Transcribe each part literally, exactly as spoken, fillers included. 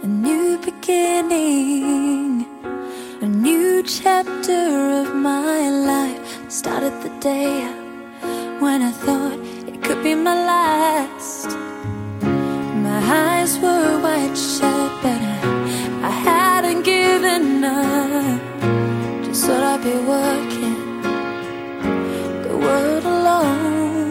a new beginning, a new chapter of my life. Started the day when I thought it could be my last. My eyes were wide shut, but I, I hadn't given up. Just thought I'd be working the world alone.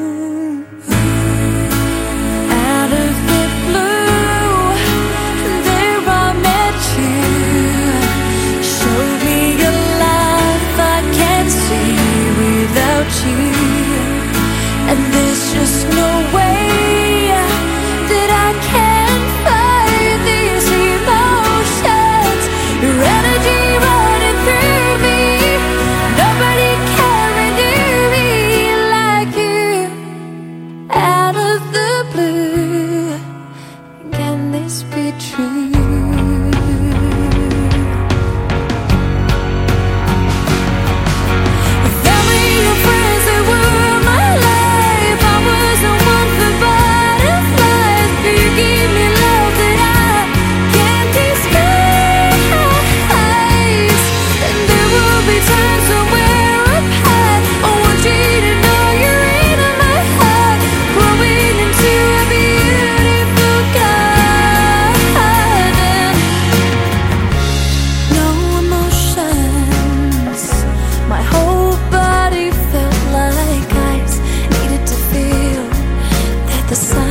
Out of the blue, there I met you. Showed me a life I can't see without you. And there's just no way that I can fight these emotions. Your energy running through me. Nobody can renew me like you. Out of the blue, can this be true? The sun